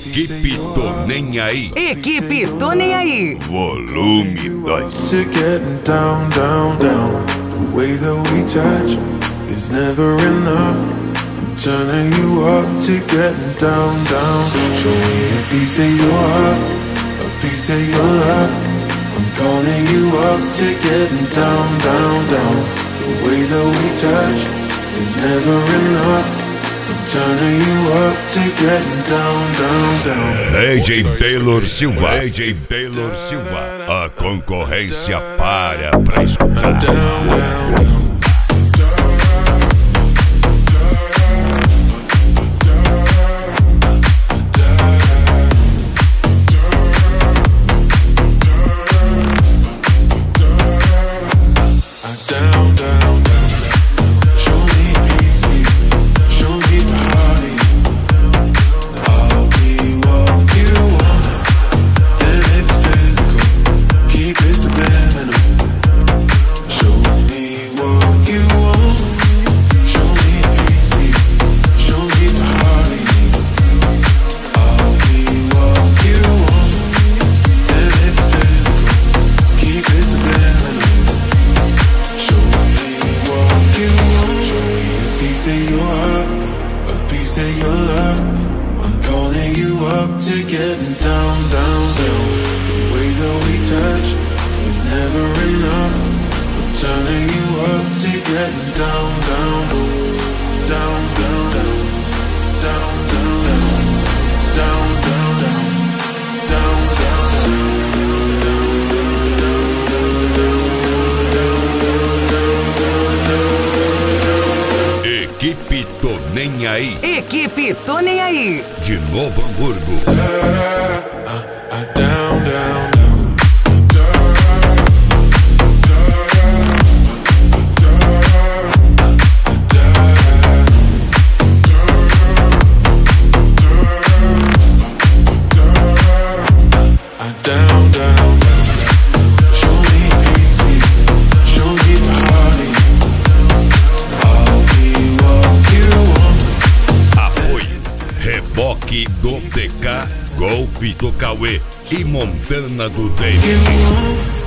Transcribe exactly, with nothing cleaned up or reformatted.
Equipe Tô Nem Aí. Equipe Tô Nem Aí. Volume dois. Down, down, down. The way that we touch is never enough. I'm turning you up to getting down, down. Show me a piece of your heart, a piece of your love. I'm calling you up to getting down, down, down. The way that we touch is never enough. Turning you up to getting down, down, down. D J Taylor Silva. D J Taylor Silva. A concorrência para pra escutar. Down, down, down. Equipe Tô Nem Aí. Equipe Tô Nem Aí. De Novo Hamburgo. Down, down. Reboque do D K, Golfe do Cauê e Montana do David.